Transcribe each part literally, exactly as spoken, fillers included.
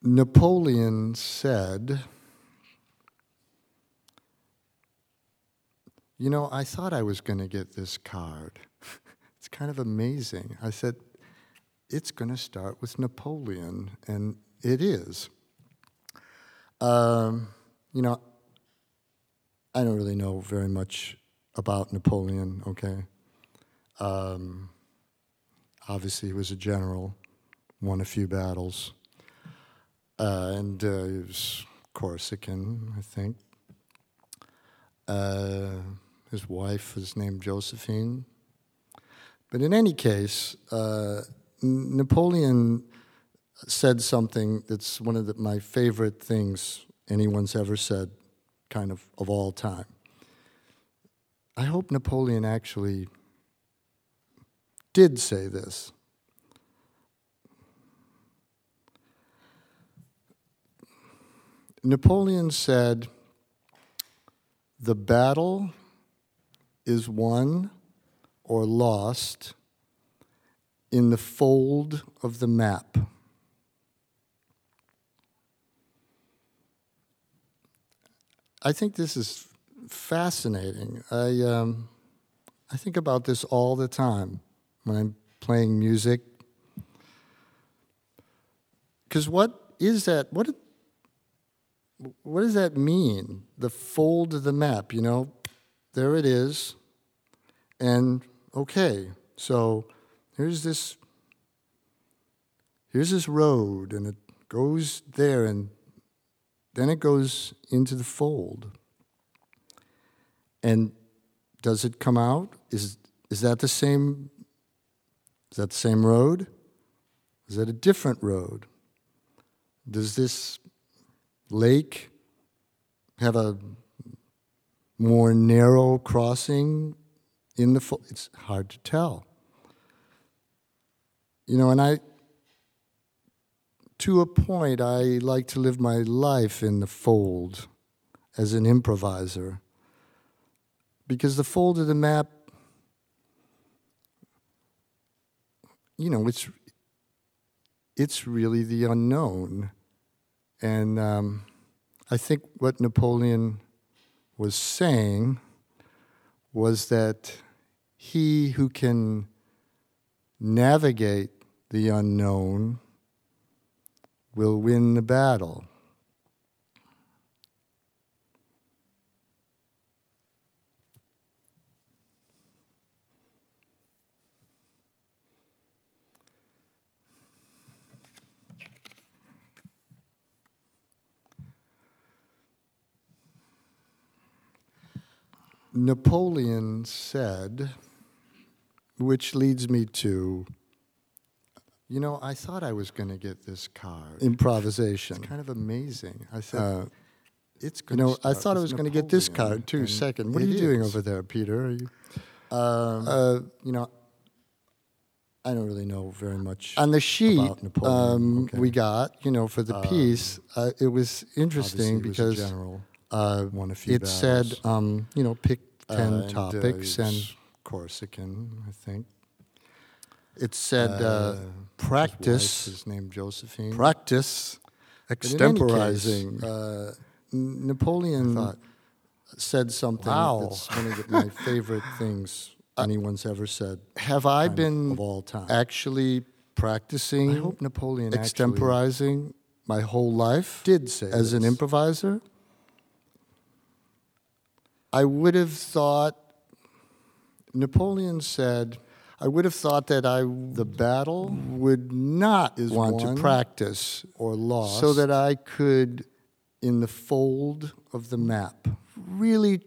Napoleon said, you know, I thought I was going to get this card. It's kind of amazing. I said, it's going to start with Napoleon, and it is. Um, you know, I don't really know very much about Napoleon, okay? Um, obviously, he was a general, won a few battles, uh, and uh, he was Corsican, I think. Uh, his wife was named Josephine. But in any case, uh, N- Napoleon said something that's one of the, my favorite things anyone's ever said, kind of, of all time. I hope Napoleon actually did say this. Napoleon said, the battle is won or lost in the fold of the map. I think this is fascinating. I um, I think about this all the time when I'm playing music. Because what is that? What what does that mean? The fold of the map, you know? There it is. And okay, so here's this here's this road, and it goes there, and then it goes into the fold. And does it come out? Is is that the same? Is that the same road? Is that a different road? Does this lake have a more narrow crossing in the fold? It's hard to tell. You know, and I, to a point, I like to live my life in the fold as an improviser. Because the fold of the map, you know, it's it's really the unknown. And um, I think what Napoleon was saying was that he who can navigate the unknown will win the battle. Napoleon said, which leads me to, you know, I thought I was going to get this card. Improvisation. It's kind of amazing. I said, uh, it's going you know, I thought I was going to get this card too. Second, what are you is. doing over there, Peter? Are you, um, uh, you know, I don't really know very much on the sheet about Napoleon. Um, okay. We got, you know, for the um, piece, uh, it was interesting because. Was general. Uh, won a few it battles. Said, um, you know, pick ten uh, and, topics uh, and Corsican, I think. It said uh, uh, practice. His, wife, his name Josephine. Practice extemporizing. Case, uh, Napoleon said something wow. that's one of the, my favorite things anyone's ever said. Have I been of all time actually practicing? I hope Napoleon extemporizing my whole life. Did say as this. An improviser. I would have thought, Napoleon said, I would have thought that I, the battle would not want to practice or lost so that I could, in the fold of the map, really,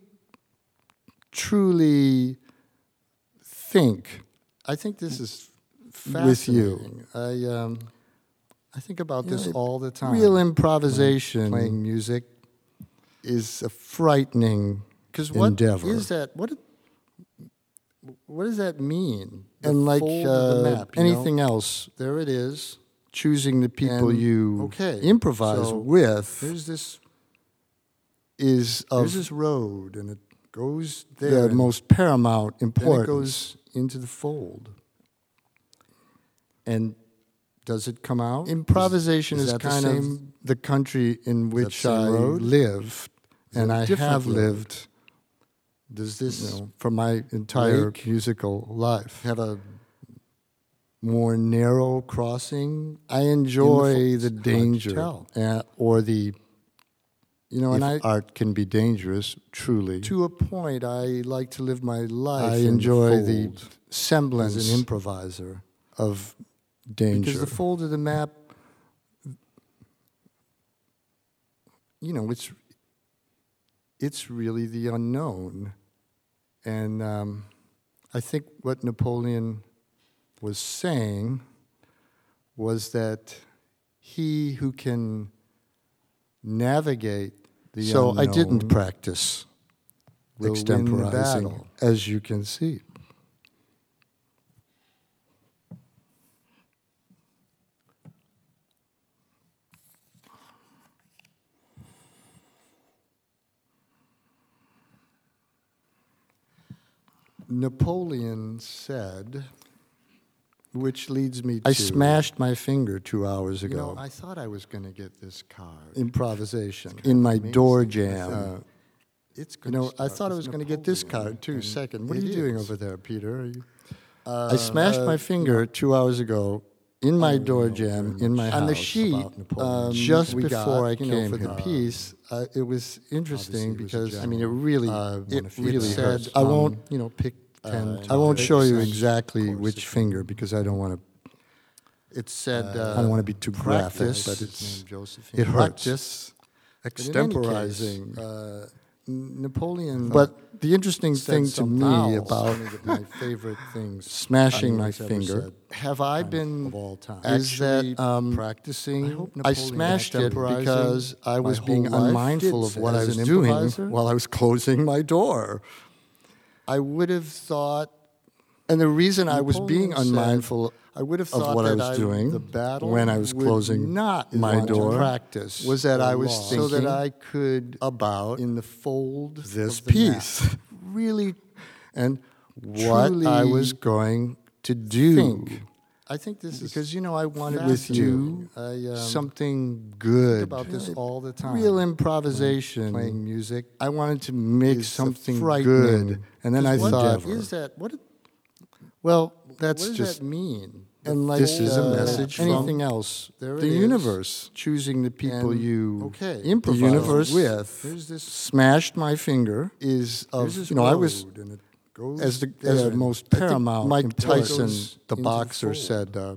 truly think. I think this is fascinating. With you. I, um, I think about you this know, all the time. Real improvisation, playing music, is a frightening Because what endeavor. Is that? What? What does that mean? The and like uh, the map, anything know? Else, there it is. Choosing the people and, you okay. improvise so with. There's this. Is of there's this road, and it goes there. The most paramount importance. Then it goes into the fold. And Does it come out? Improvisation is, is, is that kind the of same, the country in which same I road? live, and I different have road? lived. Does this You know, for my entire lake musical life. have a more narrow crossing? I enjoy in the, the, fo- it's danger hard to tell. uh, or the, you know, If and I, art can be dangerous, truly. to a point, I like to live my life. I in enjoy the, the fold semblance as an improviser of danger. because the fold of the map, you know, it's it's really the unknown, and um, I think what Napoleon was saying was that he who can navigate the so unknown I didn't practice will win the extemporizing, battle. as you can see. Napoleon said, which leads me to... I smashed my finger two hours You ago. know, I thought I was going to get this card. Improvisation It's in kind my of door amazing. jam. Uh, It's you gonna know, I start thought I with was going to get this Napoleon, card too. and Second, what are it you doing is. over there, Peter? Are you? Uh, I smashed uh, my finger two hours ago in my don't door really know jam very in my much house. on the sheet, about Napoleon. um, just we before got, I you know, came for here. the piece, uh, it was interesting Obviously, it was a because I mean, it general, really, uh, one it of really Hitler's. said. Um, I won't, you know, pick. uh, ten. and I won't I'll show you pick six, exactly of course, which if you- finger because I don't want to. It said, Uh, uh, I don't want to be too graphic, practice, but it's named Josephine. it hurts. Practice, but in any Extemporizing. case, uh, N- Napoleon. But the interesting said thing to something me else, about one of my favorite things smashing my anyone's ever finger said, have I been of all time is is that that um, practicing? I, hope I Napoleon smashed it extemporizing because I my was whole being life unmindful did of what I as was an doing improviser. while I was closing my door. I would have thought, And the reason I was being Napoleon said, unmindful I would have of thought what I that was doing the battle when I was would closing not my want to door practice was that or I was lost, thinking so that I could about in the fold this of the piece. map, really and what truly I was going to do. think. I think this is Because, you know, I wanted with to do I, um, something good. about this all the time. Real improvisation. Playing music. I wanted to make is something frightening. good. And then I What thought, is that? What, well, what that's does just, that mean? and like this is a uh, message from- anything else. There it The is. universe, choosing the people And, you okay, improvise the universe with, There's this smashed my finger, is there's of, this you know, I was, road, and it goes as the there, as the and most I think paramount, Mike important Tyson, goes the into boxer, fold. said, uh,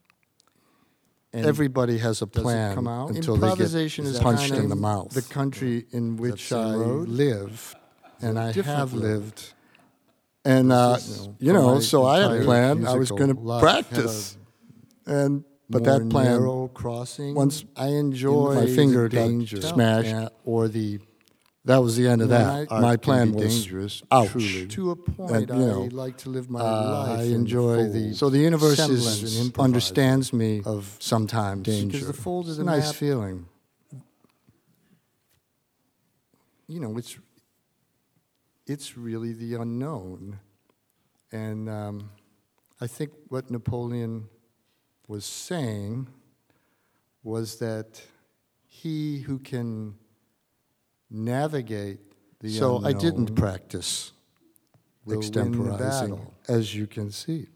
and everybody has a does it plan come out? until they Improvisation get is punched kind in the of mouth. the country in which same I road? live, and I different have road. lived. And, uh, This is, you for know, my so I had entire planned I was musical going to life, had a practice. And but more that plan, narrow crossing. once I enjoy my finger the got danger smashed, yeah, or the that was the end of You know, that. art My can plan be was dangerous, ouch. truly. To a point, And, you know, I like to live my Uh, life. I in the enjoy fold. the so the universe semblance is, and improvising understands me of sometimes danger. because the fold of it's the a nice map, feeling. you know, it's it's really the unknown, and um, I think what Napoleon was saying was that he who can navigate the So unknown I didn't practice will win the extemporizing, battle. as you can see.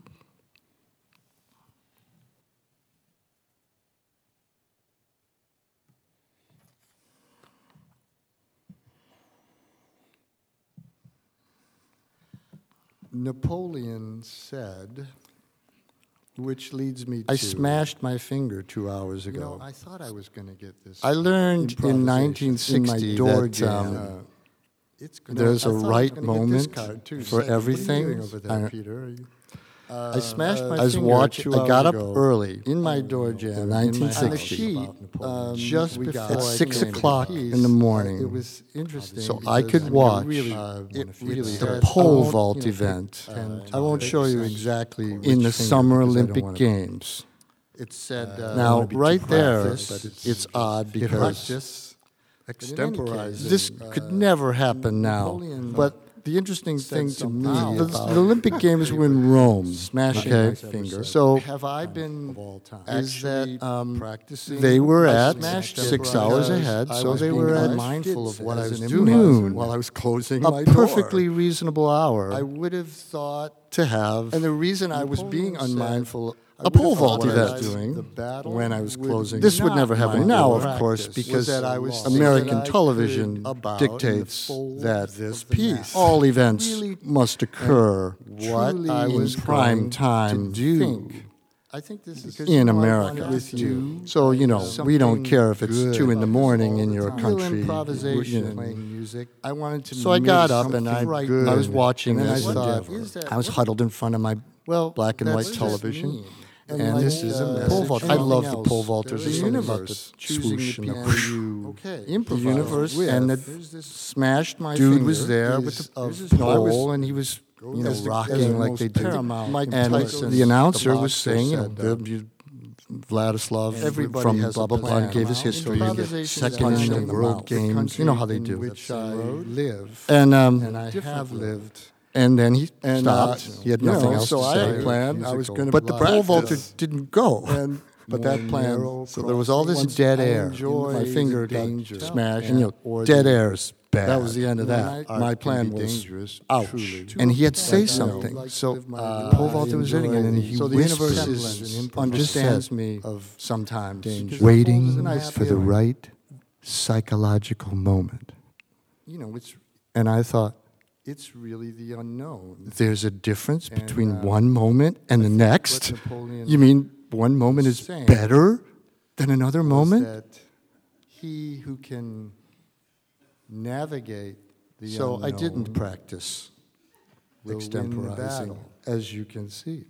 Napoleon said, which leads me to... I smashed my finger two hours You ago. know, I thought I was going to get this. I learned in improvisation nineteen sixty in my door that jam. um, uh, it's gonna, there's I a thought I was right gonna get this moment card, too. for Second, what are you everything. doing over there, I- Peter? Are you, I smashed uh, my I was finger watching- two I hours got up ago early in my Oh, door no, jam in in my nineteen house. On the sixty. sheet, um, just we before got I at six came to o'clock the in piece, the uh, morning. It was interesting. So I because, could mean, watch Really, uh, it really the said, pole I won't, vault you know, event. pick ten I won't to show you six exactly in in which the finger Summer because I don't Olympic wanna- Games. It said, Now, uh, I don't wanna be too right there, graphic, but it's, it's odd it because practice. extemporizing. case, This uh, could never happen now. Napoleon But the interesting said thing to something me, the, about the Olympic Games were in Rome. Smashing okay? my finger. So Have I been of all time is that actually um, practicing? they were I at smashed it six hours because ahead, I so was they being were at mindful of what I was as doing noon, while I was closing a my door. perfectly reasonable hour I would have thought, to have. and the reason I was being Napoleon said, unmindful a of pole what vault I event was doing the battle when I was would closing. This would not never happen mind now, practice of course, was because that I was American that I television could about in the dictates fold that this piece. all events Really must occur what truly I was in prime going to time do. think I think this is in America. with you. So, you know, we don't care if it's two in the morning in your Real country. improvisation, you know. playing music. I wanted to. So I got up and I, right I was watching and then this I thought, endeavor. is that- I was huddled in front of my Well, black and white that's television. mean. And, And this like, is a uh, pole vault. I anything love the else. pole vaulters. There There's is something a about the universe. Choosing swoosh the and the piano whoosh. you Okay. improvise The universe with. and the There's this smashed my dude finger was there with is the- of there's this- pole, no, I was- and he was you know as the- rocking as the like most they do. paramount Mike and Tyson, the the announcer boxer was saying, you know, said, uh, the, you, Vladislav Everybody from has blah a blah blah plan. and gave his history. You get Improvisation is second in punched in the the world mouth. games. The You know how they country do. in which I live. And um, and I have differently. lived. and then he And, uh, stopped. he had you nothing know, else so to I say. had planned I was gonna but the pole vaulter practice. didn't go. And but that More plan. narrow So there was all this Once dead I air. enjoy My the finger got danger. smashed. And- And, you know, or dead the- air is bad. That was the end of When that. I- My art plan can be was dangerous, ouch. truly. And he had to say Like, you know, something. like So live my uh, life. pole vaulter was I sitting and enjoy he So the whispers universe is and understands understands me me of sometimes danger. waiting It's a nice for the feeling. right psychological moment. You know, it's And I thought, it's really the unknown. there's a difference And, between uh, one moment and the next. What Napoleon You mean one moment was is saying better than another was moment? that he who can navigate the So I didn't unknown practice will win the extemporizing, battle. as you can see.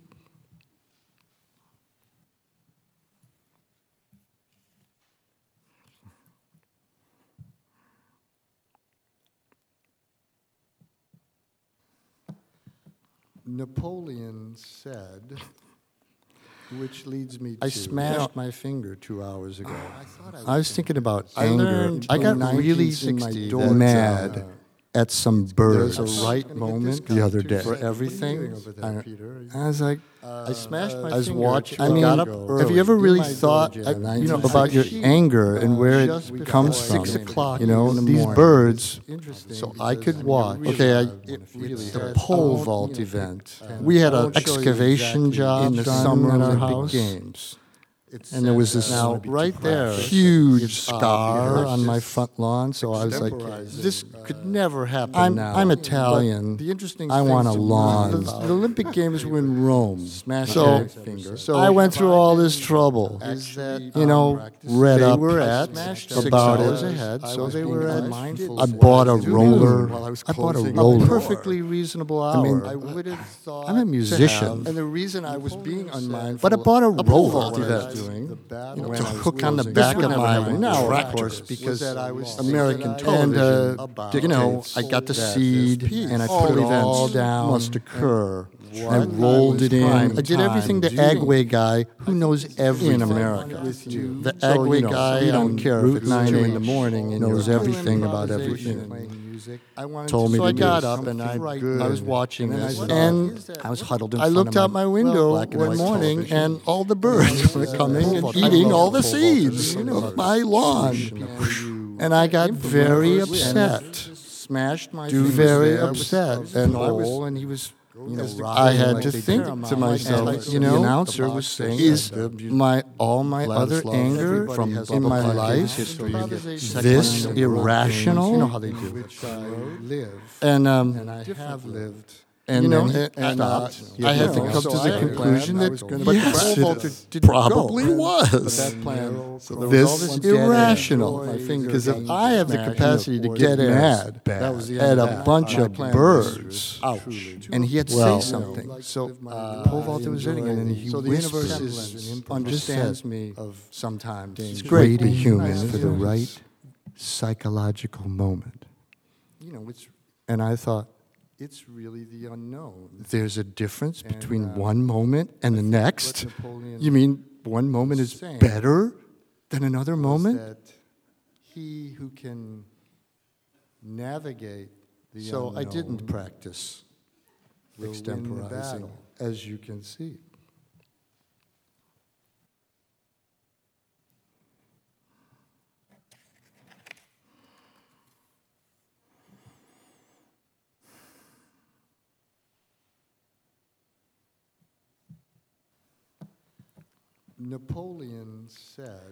Napoleon said, which leads me to. I smashed my finger two hours ago. I thought I was, I was thinking about I anger. learned I in got really nineteen sixty that, mad uh, at some birds there's a right moment the other day. for everything. I- Over there, Peter? I was like, I smashed my I was finger watching. two I mean, hours have ago you ever in really my thought, Georgia uh, in you know, about your nineteen anger and where just it before comes I from? Six o'clock You know, in the these morning. birds. Interesting So I because could you watch. really Okay, I, are it, really it's the had- pole I won't, vault you know, event. uh, we had I an won't show you excavation exactly job in the done summer at our Olympic house. Games. And there was this now right there, huge it's scar obvious. on my Just front lawn. So I was like, extemporizing, this could never happen I'm- now. I'm Italian. But the interesting I thing want a to me lawn. about- The Olympic Games were in Rome. Smashed So my finger. So I went through all this Is trouble. that, You know, practicing? read They up were at six six about hours it. ahead, I so was they being were at mindful I of bought a what I was doing roller. while I was I bought a closing roller. my A door. perfectly reasonable hour. I mean, I would have thought I'm a to musician. have- and the reason I was being unmindful, But I bought a of roller what I to that was doing. the battle You know, when to I was hook on the closing back my of door. my Now, tractor, was because that I was American thinking and television uh, about you know, dictates I got the that seed this piece, and I all put it events all down. Must occur. what I I rolled was it in. prime I did everything the time Agway guy who knows everything in America. with you. The So, Agway you know, guy we don't on care if Route it's nine in the nine morning and knows Real everything about improvisation, everything. playing music. I wanted Told to me so to I do got it. up and I, Right good. I was watching And then I this, thought, and is that- I was huddled in I front looked of out my window well, black and one white morning, television. and all the birds were coming and eating all the seeds of my lawn. And I got very upset. Smashed my Do fingers very there upset. with- And I was- all, and he was. You know, the- I had like to they think paramount, to like myself, Tyson, you know, the the announcer announcer was was saying saying, is that my all my other Vladislav, anger everybody from has in blah, my blah, blah, life history, this this irrational? you know how they do which I live And um, and I have lived. and You know, then and- he and, uh, stopped. you I had know, to come so to I the had conclusion planned I that was gonna- but yes, the it pole vaulter probably go. was. But that plan, so there was This all this is dead air. irrational. My finger Because if being I have the smashed, capacity you to know, get dead air. mad That was the at end a of that. bunch My of plan birds, was, ouch. and he had to Well, say something. like, So live my uh, life. pole vaulter was sitting, and then he So the whispered, universe is understands me of sometimes. It's danger. great to be Waiting human for for the the right psychological moment. You know, it's And I thought, it's really the unknown. there's a difference And, between uh, one moment and the next. What Napoleon You mean one moment is saying better than another was moment? that he who can navigate So I didn't practice We'll win the extemporizing, battle, as you can see. Napoleon said,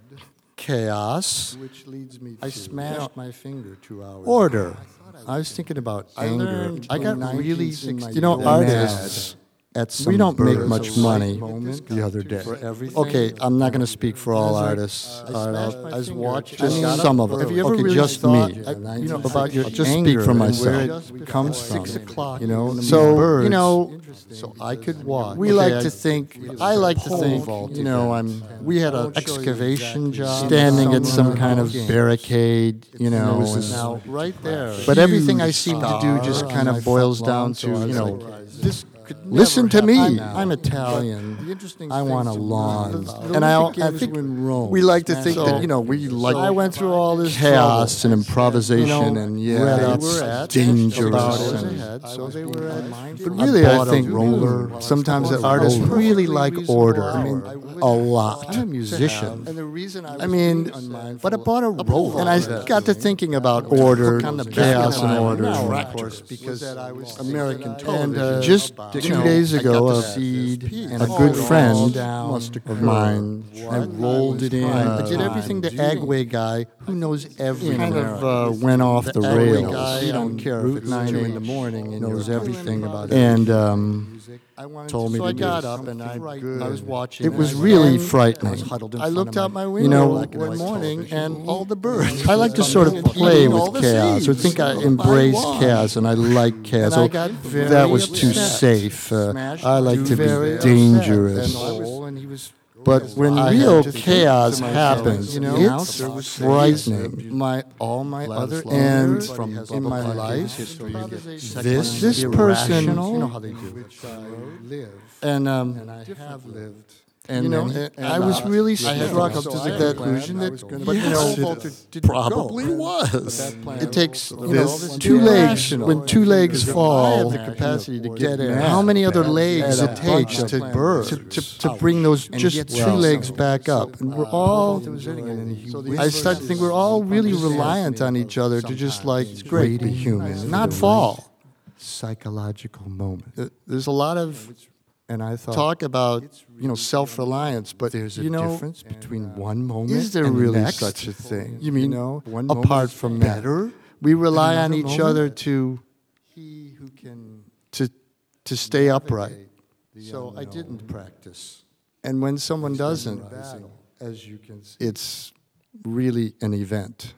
Chaos. which leads me to... I smashed my finger two hours. ago. Order. I was thinking about I anger. learned I got in really, nineteen you know, sixty-four artists at some We don't make birth much of money light the other day. for everything. Okay, I'm not going to speak for all artists. I Uh, smashed I my was finger watching just just got some up of them. Have you ever okay, really just thought, me. I- you know, about your I'll just anger speak for and myself. where it comes from. Six o'clock You know, in the so morning. you know, Interesting so I could because walk. I We mean, like okay, to I- think. we did I a like to pole think. vault You know, event. I'm. We had I an won't show you excavation exactly. job, In standing at some some kind of games. barricade. You know, And it was and this now right there. huge But everything I seem to do just star kind on of my boils front lawn, down so to I you was know. like, This could Listen to never me. happen. I'm Italian. The interesting I thing want a to me lawn, is the and I, Olympic I Games think were in Rome. we like to think So- that you know we like. I went through all this chaos trouble. and improvisation, You know, and yeah, read that's up at dangerous. about and- it ahead, so they were at- But really, I, bought a think roller. sometimes that I artists bought a really roller. like Perfectly order. reasonable I mean, hour. a lot. I'm a musician. And the reason I, I was mean, being unmindful but I bought a of roller, and I that got to thing, thinking about I order, took on the chaos, back and of my order, and tractors because that I was American thinking that I- television. And, uh, Just about- two you know, days I ago, got a to seed pee and a all good down friend must of occur. mine. I What? rolled it in. I I was did everything the trying. Agway guy who knows everything. Kind of America. uh, went off the, The Agway rails. guy You don't on care if Route it's nine nine in the morning and knows you're everything about And everything. um, I wanted told me so to I do got it. up and I, Good. I was watching. It was and really I- frightening. I was huddled in I front looked of out my my window, you know, black and one white morning, television. and all the birds. I I like to sort of play Eating all with the chaos, or seeds. think I My embrace lawn. chaos, and I like chaos. And I So got very that was too upset. safe. Uh, Smashed I like to very be upset. dangerous. And I was- and he was- But when I real had to think chaos to myself, happens, you know, it's there was frightening. My all my other and from in my Bubba life, history, you get this this person, irrational, you know how they do. which I live And um, and I have lived. and You know, then and, I was uh, really I had struck to up to so the I had conclusion planned I that, was gonna but be you know, assaulted. it Didn't probably go. was. But that plan It takes was- you know, this two legs. irrational. When two legs Because if I fall, have the capacity to get mad. mad how many other about legs that, it a takes bunch to of birth plans to, to bring those and just get two well, legs so- back up? And we're uh, all. so the I start to think we're all really reliant on each other to just like it's great be human, not fall. Psychological moment. There's a lot of And I thought, talk about you know self-reliance, but there's a you know, difference between one moment is there and the really next. such a thing? You You mean know, one apart moment is from that, better we rely on another each moment? other to he who can to to stay upright. navigate the So I unknown didn't practice, and when someone doesn't, battle, as you can see. it's really an event.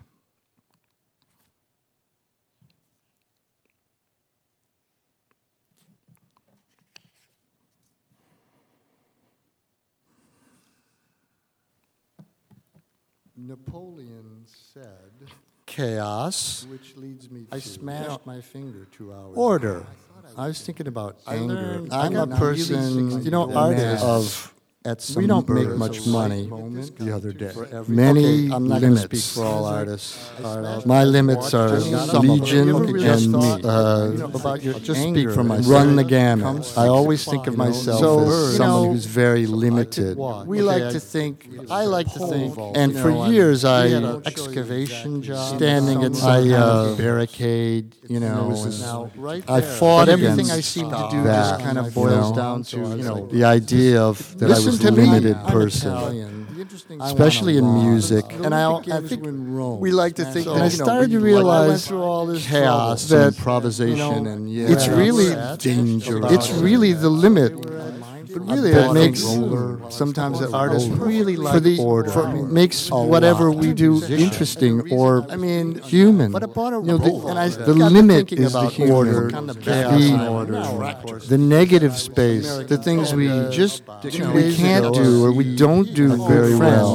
Napoleon said, Chaos. which leads me to I smashed my finger two hours Order. ago. I was thinking about I anger. learned- I'm I a got person, really you know, sick artist mad. of at some We don't make birth much of money light. the other day. Many Okay, I'm not going to limits. speak for all artists. Uh, My limits are Just some of them. legion You ever really and thought, uh, you know, about your just anger speak for and myself. where Run the it gamut. comes I from. always think of You know, myself so, as you someone know, who's very so I could limited. walk. We Okay, like I- to think. I like to pole think. vault, And you for know, I'm- years, we I had a excavation exactly job, in standing at some some kind uh, of barricade. You know, was and this now right I there. fought But everything against I seem to do that, just kind you of boils know. down So to I was you know like, the idea of that I Listen was to a me. limited I'm person. Italian. The interesting Especially in music, The and I, Olympic I Games think were in Rome. we like to think So, that. And I you know, started to when you- like, I went realize through all this chaos, trouble. and improvisation, you know, and yeah, it's it's really really dangerous. It's really the limit. But really, bought it a makes roller. sometimes I that bought a artists roller. really like For the- order. for- makes a whatever lot. we do Musician. interesting, And the or reason I mean, human. But I bought a You know, the, roller. and I The got to limit thinking is the about human. order, Kind of the, chaos. Order. the negative space, the things we just you know, we days can't ago, do or we don't do a very good well. friend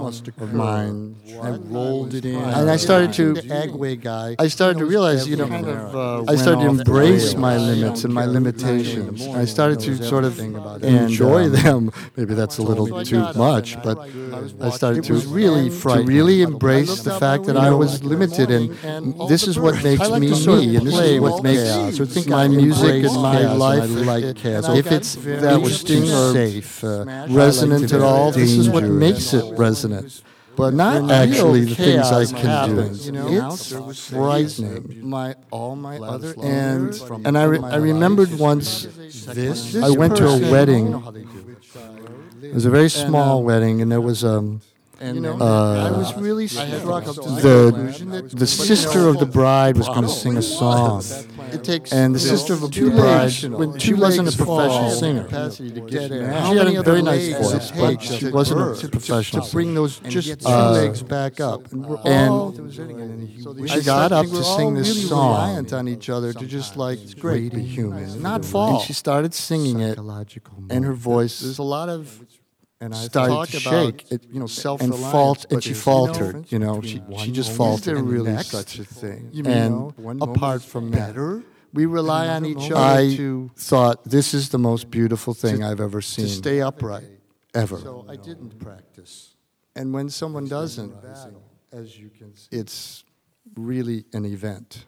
must of occur. mine. I rolled it in. And I started to, the Agway guy. I started to realize, you know, kind of, uh, I started to went off the embrace rails. my I limits don't and my care who limitations. knows I started to everything sort of about it. enjoy And, um, them. Maybe that's a little So I too got up much, and but I I started It to was really to frightening. really I embrace looked the out fact my that I window was in the limited, morning and and all this the is what birds. makes I like me to sort of me, and this play is what with makes chaos. I think my I music embrace and my chaos, life. and I like If chaos. if I got it's very that was too interesting or safe, uh, smash. resonant I at like to all, be this is what dangerous. makes it resonant. But not When actually real the things I chaos can happens, do. you know, It's there was frightening. My all my other And from and I re- I remembered once this. I went to a person- wedding. You know how they do. It was a very small um, wedding, and there was um And you know, uh, I was really struck up to the the sister of the bride was going to sing a song. It takes And the sister of the bride, when she wasn't a professional singer, she had a very nice voice, but she wasn't a professional. to bring those just two Uh, legs back up. And, we're and all, she got up to sing this really song. reliant on each other to just like Great be human, not fall. And she started singing it, and her voice There's a lot of and I started talk to about, shake, it, you know, and self-reliance, fault, and but she there's faltered. no You know, she she just Is faltered. there And really next, such a thing? You and know, apart from that, better, we rely on each other I to thought this is the most beautiful thing I've ever seen. to stay upright. ever. So I didn't practice. And when someone doesn't, as you can see, it's really an event.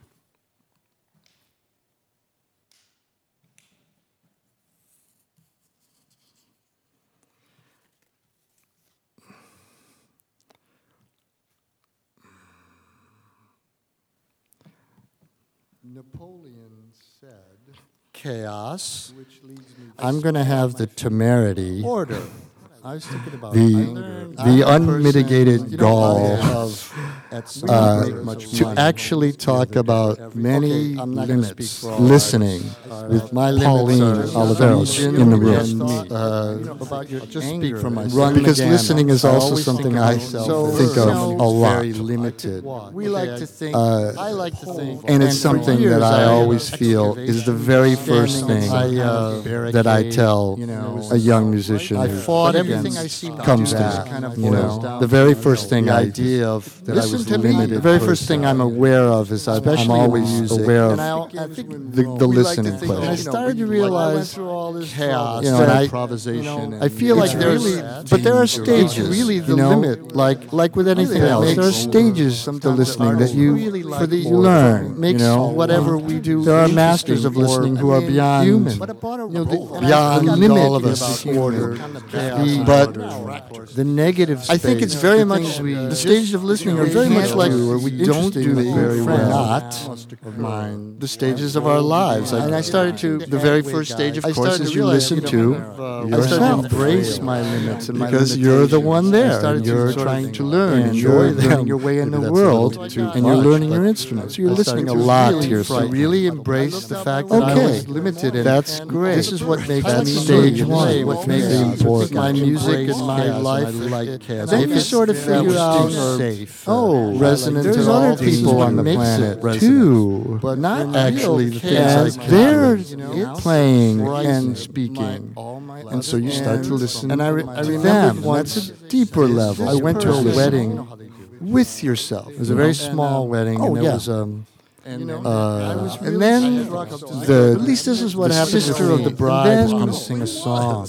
Napoleon said, Chaos, which leads me I'm going to have the temerity, order. I was thinking about the anger. the unmitigated You know, gall I- of at some uh, make much to money. actually talk about many Okay, I'm not gonna limits, speak for all listening artists. with My limits Pauline are Oliveros Legion in the and room. me. Uh, about your just anger speak for and myself. run Because the gamut. listening is I also always something think of I myself think as of somebody a lot. very limited. We like to think, Uh, I like to think, and it's for something years that I I always feel is the very first thing I, uh, that I tell you know, a young musician I who fought everything against I seem to comes do to that me. kind of You boils know, down the to very first thing the I idea of that I Listen was to me. limited. The very person. first thing I'm aware of is I'm, I'm Especially in always music. aware of And I- the, I think the, the we like to listening think, pleasure. and I started to realize chaos, you know, and I- improvisation. I feel like it's there's, really, but there are danger. stages. It's really the you know, limit. like like with anything Really else, makes there are stages to listening that you really like for that you more learn. fun. You Makes know, whatever we do There are interesting masters of or, listening who I are mean, beyond human. you know, the, And I- beyond I got limit all of us is about order, The- but the negative. I think space, it's very the much things we the just, stages of listening you know, are very much can't like do or we don't do interestingly, very well. not of mine. the stages of our lives. And I started to the very first stage, of I course, started is to you realize, listen you to know, yourself. I started to embrace my limits and my because you're the one limitations. there. I started And to you're sort of trying to learn. enjoy And you're them. learning your way in Maybe the that's a little world, too and you're much, learning but your instruments. You're I listening a started to lot really to yourself. frighten- Really embrace the fact that I Okay. was limited. And That's great. This is what makes That's me stage me, one. What makes Yeah. me important. My My music music and and my my life. life. Like chaos. Then If you it's sort of that figure was out, too or- safe. oh, resonant there's to other all things people that on the makes planet it resonant. too, But not and actually real the chaos. things I can They're do. You know? playing Frightening. and speaking. And so you start to listen. And I, re- to I them. remembered once, That's a deeper level. I went to a Person. wedding with yourself. It was a very small wedding, Oh, and there yeah. was um, And, uh, and then the at least this is what the happened. sister of the bride was going to sing a song.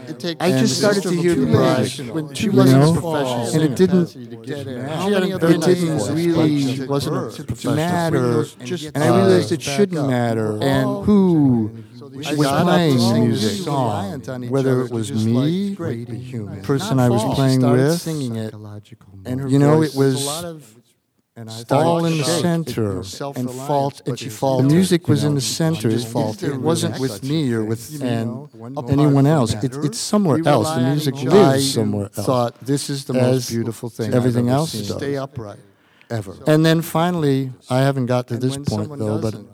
I And just the started sister to of hear the the bride, bride when she you wasn't know, a professional and it singer. didn't. How She had many a other very nice nice voice, voice, but really she wasn't a professional. matter, Just, and I realized it shouldn't matter, and who I was got up playing to the sing music, this song, whether it to was just, me, like, great the human. person Not I was fall. playing She started with, singing it, and her you know, voice it was a lot of and I all in the shake. center, It- you know, and self-reliance, fault, but and she it's- faltered. The music was you in know, the center. she just It, faltered. it wasn't with me or with, You and know, anyone apart else. from It, that, it's somewhere we else. The rely on music each other. I lives somewhere else. thought this is the As most beautiful thing everything I've ever else seen. does. Stay upright, ever. And then finally, I haven't got to And this when point someone though, but doesn't,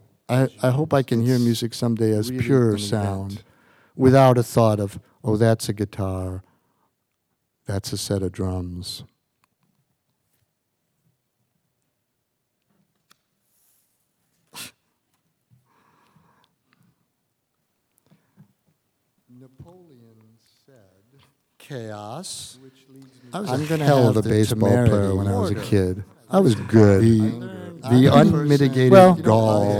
I, I hope I can hear it's music someday as really pure an sound, event. without a thought of, oh, that's a guitar, that's a set of drums. Napoleon said, chaos. I was I'm a gonna hell have of a the baseball temerity. player when I was a kid. I was good. The, the unmitigated Well, gall.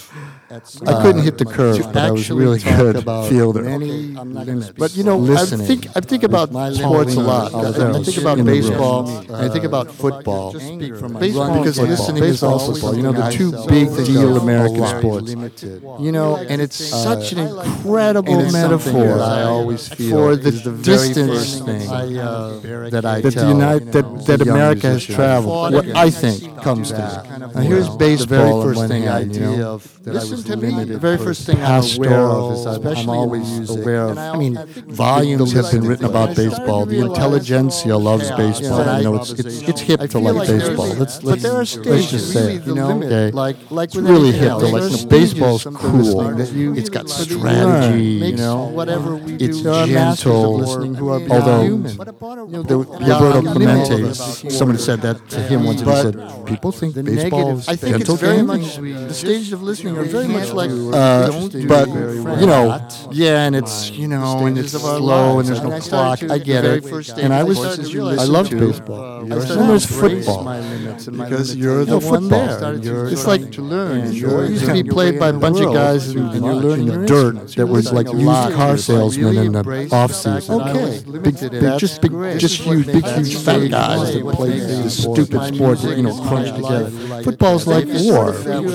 I I couldn't hit the curve, but I was really good fielder. But you know, I Listening think I think about my sports a listening lot. of I those think about in the room. baseball. I think about football. Baseball, because football. listening is also football. You know, the two big deal American sports. You know, and it's such an incredible and it's something metaphor. that I always feel for the is the very distance first thing I, uh, that I that the tell United- that, that that young America has musicians. traveled. What I think comes to that. that. Now here's Well, baseball. the very on first one thing hand, idea you know. of that I Listen was to me. limited The very per- first thing I'm aware of is I'm, especially I'm in always music. aware of. And I I mean, I think volumes the have been written listening about thing. baseball. The I started to intelligentsia realize loves chaos. baseball. Yeah, You know, I- it's it's it's hip I to feel like like there's- baseball. Let's but let's there are let's stages, just say really, it. the You know, limit, okay. like- like it's with really anything hip else. to like. There's You know, stages baseball's of cool. listening that you- It's got so that you strategy. learn, You makes know, whatever we it's do, there are masters of gentle. listening who are Although human. you know, the, Roberto Clemente, somebody said that to him once, and he said, "People think The baseball negative- is I think gentle it's very game." much the stages of listening are very much like Uh, but you know, yeah, and it's Fine. you know, The and it's stages of our slow, lives. and there's And no I started clock. to- I get the very it. first And I stage was, voices you I listen love to, baseball. uh, And I then started there's to embrace football my limits and my because limitations. you're the No, football. football. Started You're, to it's sort like of to learn. and You're, you're it used to be your played way by a in the bunch of world. guys, and, and you're learning the dirt that was like used car salesmen in the off season. Okay. Big, big, just big, just huge, big, huge fat guys that play this stupid sport that you know crunch together. Football's like war.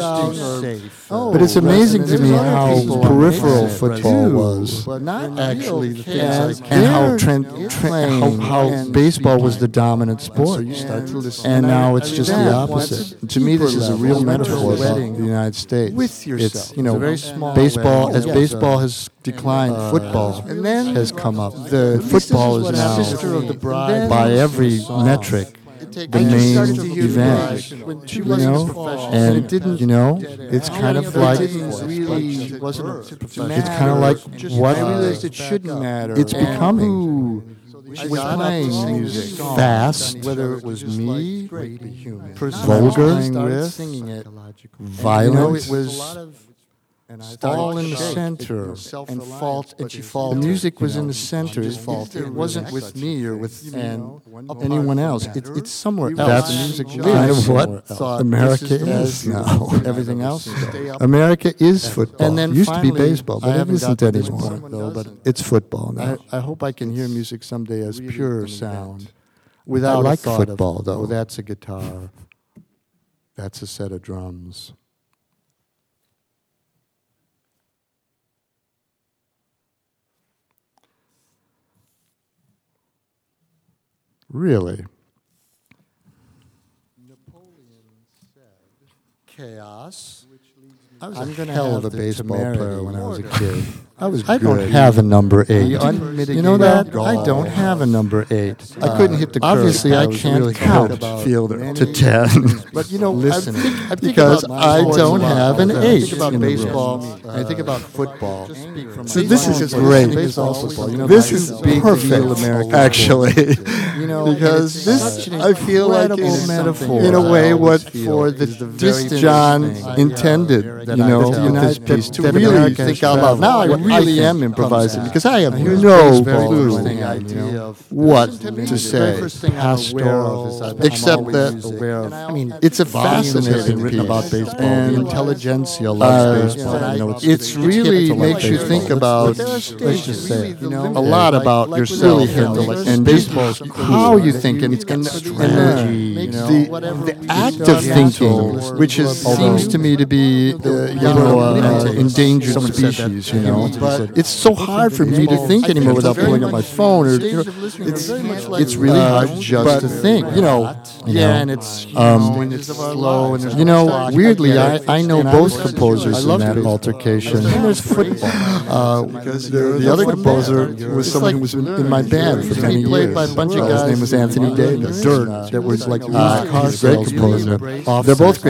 But it's amazing to me how peripheral football was, But not actually, the things and, like and how trend, trend how, how and baseball was the dominant sport, you start to listen. and And I- now I it's mean, just that the was opposite. To me, this is a deeper real level. metaphor about Wedding the United States. with yourself. It's you know It's a very small baseball wedding. as Yes. baseball has declined, Uh, football and then has come up. the The football is what now sister of the bride by was every song. metric The the main started to hear the event. bride when she You wasn't know, a professional. and it didn't. you know, it's kind of like didn't really wasn't a professional. it's kind of like what I realized it shouldn't matter. it's And becoming. who Was was playing playing music songs, fast, whether it was me, vulgar, started singing it, violent, it was all in the center and fault, and she faulted. The music was in the center. It it wasn't with me or with and anyone else. It, it's somewhere else. That's The music kind lives of what somewhere else. America This is the now. beautiful. Everything else is there. America is football. And then it used to be finally, baseball, I but it haven't isn't got to this anymore. point, though, but It's football now. I, I hope I can hear music someday as Really pure an sound, event. without I like a thought football, of, though. Oh, that's a guitar. That's a set of drums. Really? Chaos. I was I'm a gonna hell have of a the baseball temerity. player when I was a kid. I was I don't good. have a number eight. The unmitigated You know that? gall. I don't have a number eight. I couldn't hit the curve. Obviously, but I was can't really count good about fielder many- to ten. But you know, Listening. I think, I think Because about I sports don't a lot. have an I eight think about in the room. baseball. I think about football. So this is great. You know, This is big perfect, deal American actually. You know, because and it's this, such an I feel like, incredible is metaphor. in a way, I what always feel for the is the very distant first John thing I, uh, intended. that You I know, tell with this that- piece that to really America has think out loud. Now I traveled. really I am think improvising comes because I have out. Here's no the very clue first thing I do. what The to very say. first thing I'm aware of is I'm Except always that, aware of. I mean, it's a Volumes have fascinating been written piece. about baseball. And The intelligentsia uh, loves baseball. You know, it's, it's it's really hip to like makes you baseball. think Let's- about, let's let's just say, you know, a lot like- about like yourself really hip and, to like and baseball's just cool. how you That think and, it's got and, strategy, and you know, the, whatever the we act do, of thinking, gentle, which is, although- seems to me to be, uh, you know, uh, uh, endangered Someone said that species, to you him know. once, he But said, it's so hard for me to think anymore without pulling up my phone. Or, you know, it's, it's really hard just to think, you know. Yeah, and it's you Um, know, and it's slow and there's You no know, clock. weirdly, get I, it. I know And both was- composers I in loved that baseball. altercation. And then there's football. Uh, because the, the other composer was someone who was in, in my band for many He played years. by a bunch of His guys name was who Anthony were Davis. dirt that was like Uh, used car he's a great salesmen. composer. They're both great composers.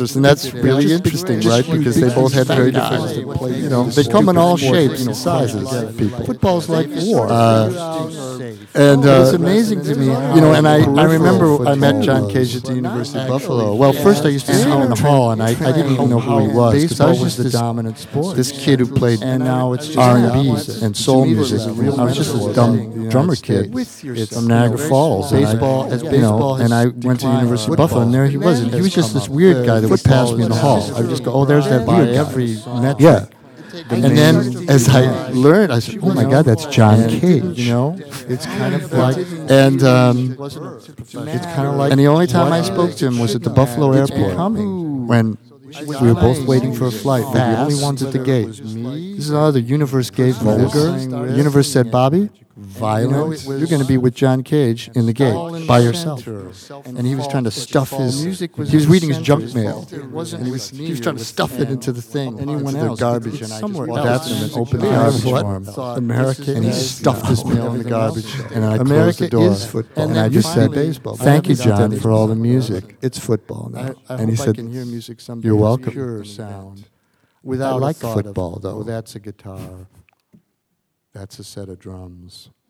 dancers, and that's really interesting, right? Because they both had very different, you know, they come in all shapes and sizes. People. Football's like war. Uh, and uh, it's amazing to me, you know, and I, I remember I met John Cage at the University of Buffalo. Well, first I used to see him in the hall, and I, I didn't even know who he was. Baseball I was was just the this, dominant sport. this kid who played And now it's just R and B now. and soul music. I was just this dumb drummer kid from Niagara Falls. And Baseball, I, as you baseball know, has and I went to the declined. University of Buffalo, and there he was. And he was just this weird guy that would pass me in the hall. I would just go, oh, there's that By weird guy. every metric. Yeah. And then as I learned, I said, oh my God, that's John Cage. You know, it's kind of like, And um, it's kind of like, and the only time I spoke to him was at the Buffalo airport when we were both waiting for a flight. We were the only ones at the gate. This is how the universe gave me this. The universe said, Bobby, violent. You're going to be with John Cage in the gate by yourself. And he was trying to stuff his. He was reading his junk mail. And he was, he was trying to stuff it into the thing, anyone into else. the garbage. It's And I somewhere just else. walked in and opened the Yeah, garbage what? for him. America And he is stuffed his mail in the garbage. And I closed America the door. is football. And I just said, baseball. thank you, John, for all the music. It's football now. I, I and he said, can hear music someday. you're welcome. Pure sound. Without I like a thought football, of, though. Oh, that's a guitar. That's a set of drums.